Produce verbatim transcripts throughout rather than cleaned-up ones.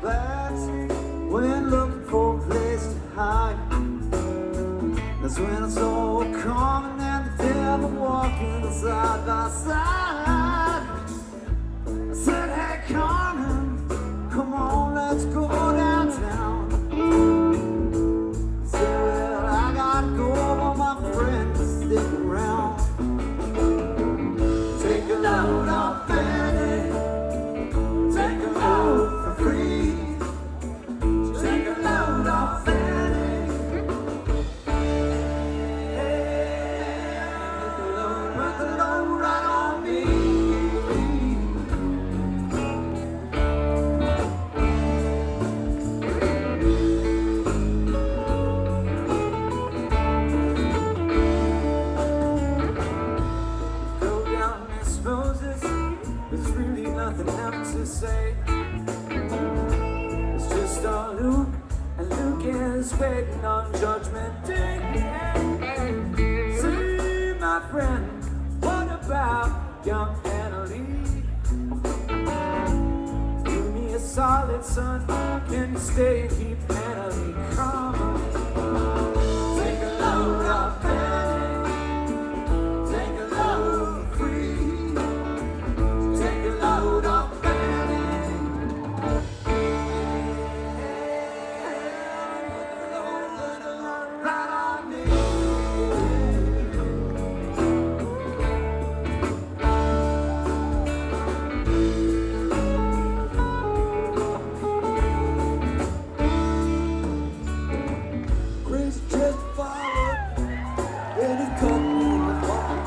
backseat when looking for a place to hide. That's when I saw her coming and the devil walking side by side. I said, hey Carmen, come on, let's go downtown. I said, well, I gotta go, but my friends stick around. Take a load off Fanny, take a load for free. Take a load off Fanny, hey, put the load, put the load right on me. Go down Miss Moses, there's really nothing else to say. It's just our Luke, and Luke is waiting on Judgment Day. See, my friend, what about young Annalie? Do me a solid, son, can you stay and keep Annalie calm? Take a load off Annie, take a load free. Take a load off Fanny, put the load, put the load right on me. Crazy just followed, and he cut me in the fall.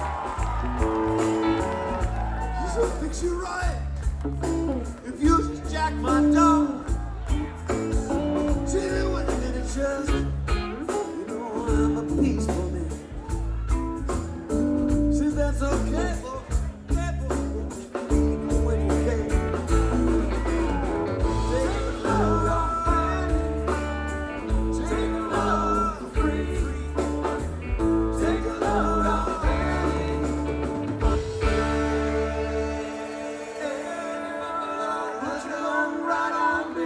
He said, fix you right if you just jack my dog. See me when I'm in a chest, you know I'm a peaceful man. See, that's okay, boy, okay, boy, even when you can't. Take a load off Fanny, take a load for free. Take a load off Fanny, put your load right on me.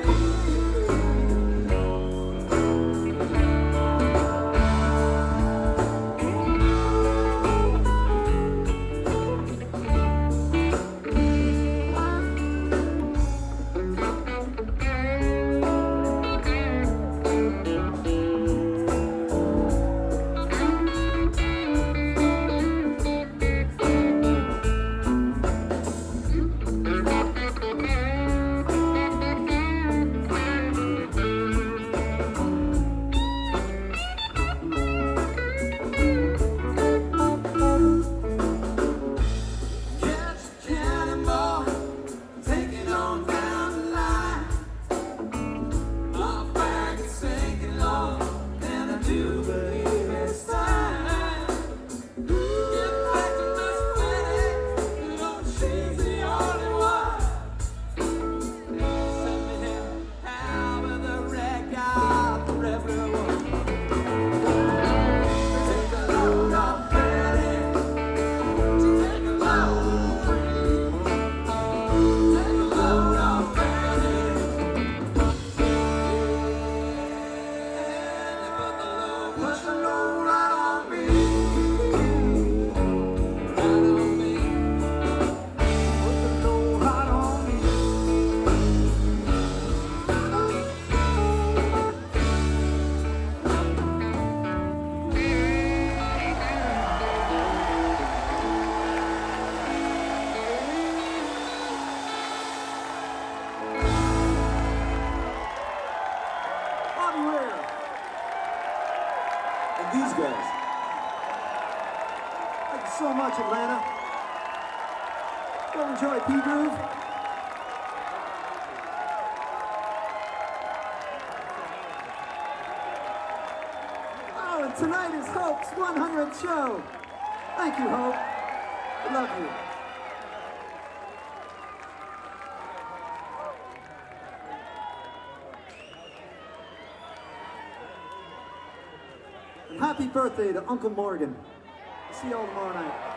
Catch a cannonball, take it on down the line. My bag is sinking low, and I do believe it's time. Get back to Miss Fanny, you know she's the only one. Send me him out with a red guy for everyone. Take a load off Fanny, take a load free. Take a load off Fanny, and put the load, put the load right on me. Right on me. Put the load right on me. Bobby Ware. And these guys. Thank you so much, Atlanta. Go enjoy P-Groove. Oh, and tonight is Hope's one hundredth show. Thank you, Hope. I love you. And happy birthday to Uncle Morgan. See you all tomorrow night.